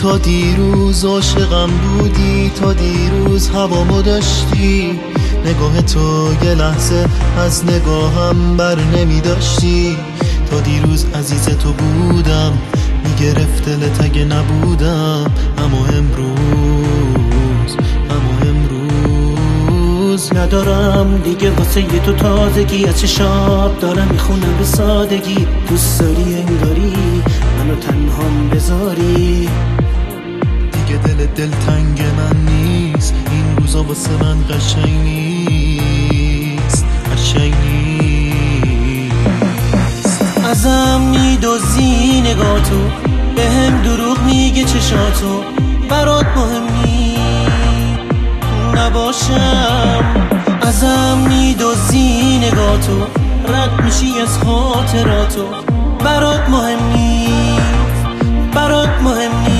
تا دیروز عاشقم بودی، تا دیروز هوامو داشتی، نگاه تو یه لحظه از نگاهم بر نمی داشتی. تا دیروز عزیز تو بودم، میگرفت دلت اگه نبودم. اما امروز ندارم دیگه واسه یه تو تازگی. از چشات دارم میخونم به سادگی. دوست داری انگاری منو تنهام بذاری. دیگه دل تنگ من نیست، این روزا واسه من قشنگ نیست، قشنگ نیست. ازم میدوزی نگاتو، بهم دروغ میگه چشاتو، برات مهمی نباشم. ازم میدوزی نگاتو، رد میشی از خاطراتو، برات مهم نیست، برات مهم نیست.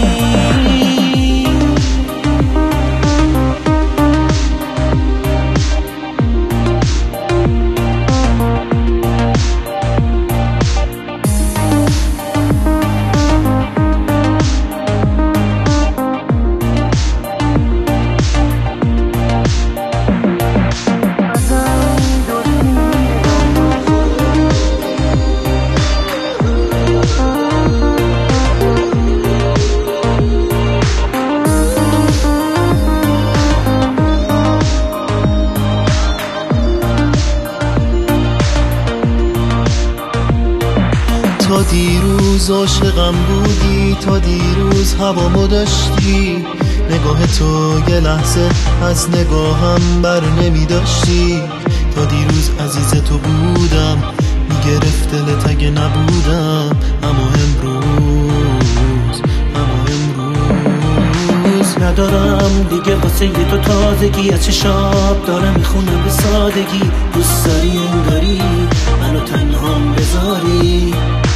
تا دیروز عاشقم بودی، تا دیروز هوامو داشتی، نگاه تو یه لحظه از نگاهم بر نمی داشتی. تا دیروز عزیز تو بودم، میگرفت دلت اگه نبودم. اما امروز ندارم دیگه واسه یه تو تازگی. از چشات دارم میخونم به سادگی. دوست داری انگاری منو تنهام بذاری.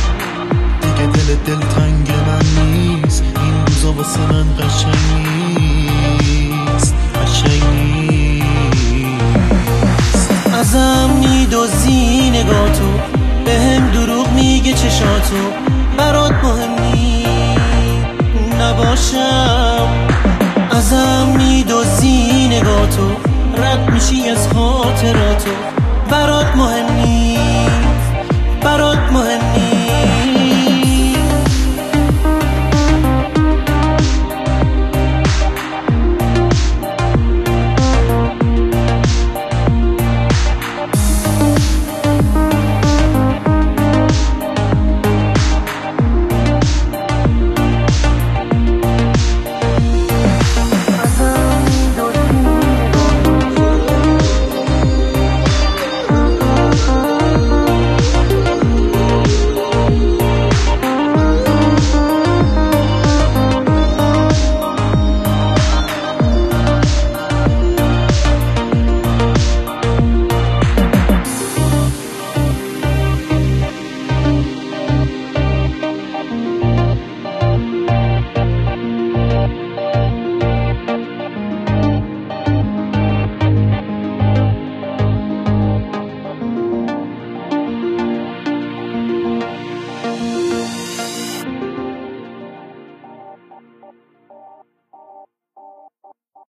دل تنگ من نیست، این روزا واسه من قشنگ نیست، قشنگ نیست. ازم میدوزی نگاتو، بهم دروغ میگه چشاتو،